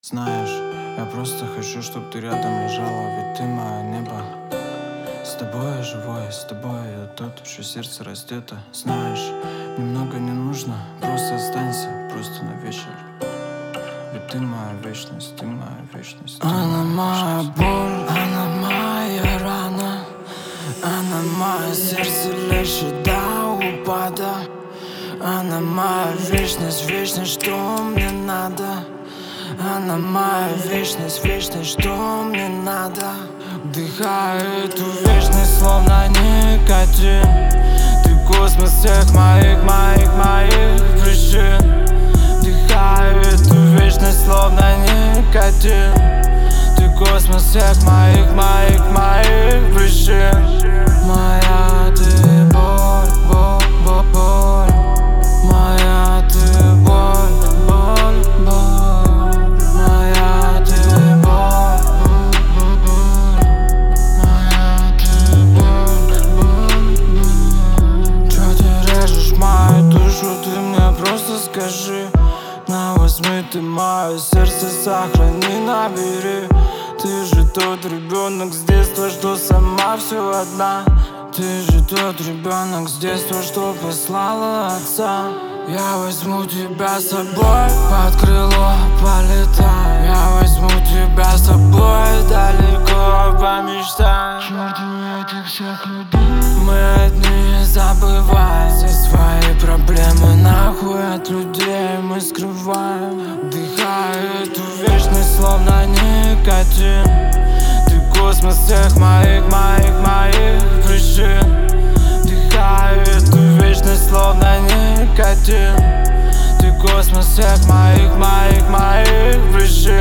Знаешь, я просто хочу, чтобы ты рядом лежала, ведь ты мое небо. С тобой я живой, с тобой я тот, чье сердце растет. Знаешь, немного не нужно, просто останься, просто на вечер. Ведь ты моя вечность, ты моя вечность. Она моя боль, она моя рана, она мое сердце лечит до упада. Она моя вечность, вечность, что мне надо. Она моя вечность, вечность, что мне надо. Вдыхаю эту вечность, словно никотин. Ты космос всех моих причин. Вдыхаю эту вечность, словно никотин. Ты космос всех моих причин. Моя ты боль, боль, боль. Моя ты боль, боль, боль. Моя ты боль, боль. Моя ты боль, боль, боль. Чё ты режешь мою душу, ты мне просто скажи. Возьми ты мое сердце, сохрани, набери. Ты же тот ребенок с детства, что сама все одна. Ты же тот ребенок с детства, что послала отца. Я возьму тебя с собой, под крыло полетаю. Я возьму тебя с собой, далеко по мечтам. Чёрту этих всех людей, мы одни забываем. Все свои проблемы нахуй от людей мы скрываем. Вдыхаю эту вечность, словно никотин. Ты космос всех моих причин. Вдыхаю эту вечность, словно никотин. Ты космос всех моих причин.